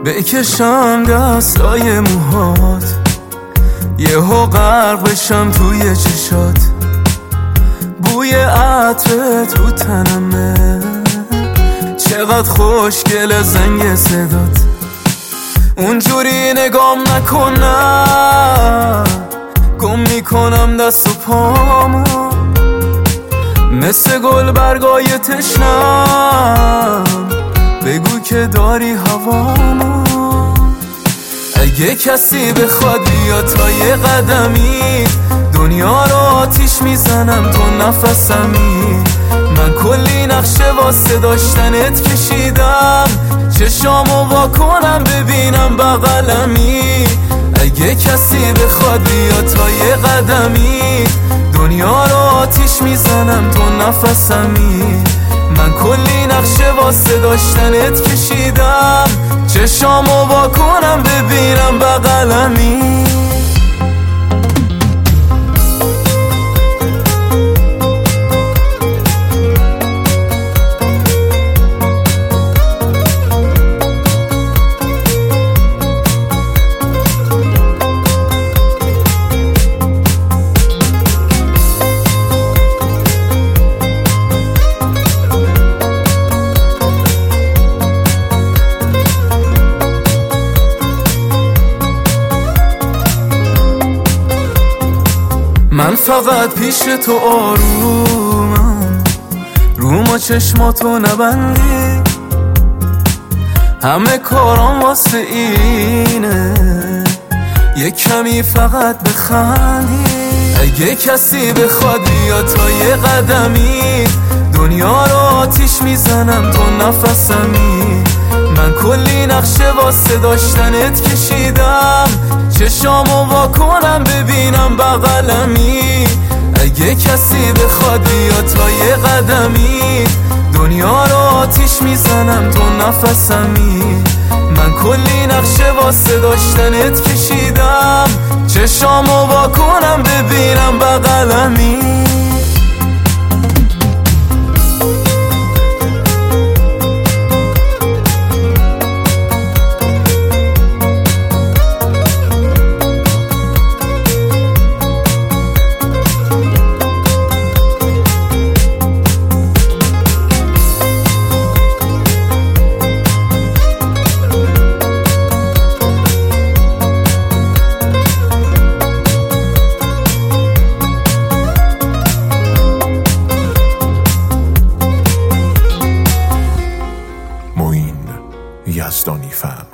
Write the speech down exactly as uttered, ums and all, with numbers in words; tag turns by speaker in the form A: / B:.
A: بکشم دستای موهات، یهو غرق بشم توی چشات، بوی عطرت رو تنمه، چقدر خوشگل زنگ صدات، اونجوری نگام نکنم گم میکنم دست و پامو، مثل گل برگای تشنم بگو که داری هوامو. اگه کسی بخواد بیا تا یه قدمی، دنیا رو آتیش میزنم تو نفسمی، من کلی نقشه واسه داشتنت کشیدم، چشامو وا کنم ببینم بغلمی. اگه کسی بخواد بیا تا یه قدمی، دنیا رو آتیش میزنم تو نفسمی، من کلی نقشه واسه داشتنت کشیدم، چشامو وا کنم ببینم بغلمی. من فقط پیش تو آرومم، رو ما چشماتو نبندی، همه کارام واسه اینه یه کمی فقط بخندی. اگه کسی بخواد بیا تا یه قدمی، دنیا رو آتیش میزنم تو نفسمی، من کلی نقشه واسه داشتنت کشیدم، چشامو وا کنم ببینم بغلمی. اگه کسی بخواد بیا تا یه قدمی، دنیا رو آتیش میزنم تو نفسمی، من کلی نقشه واسه داشتنت کشیدم، چشامو وا کنم ببینم بغلمی.
B: معین یزدانی فر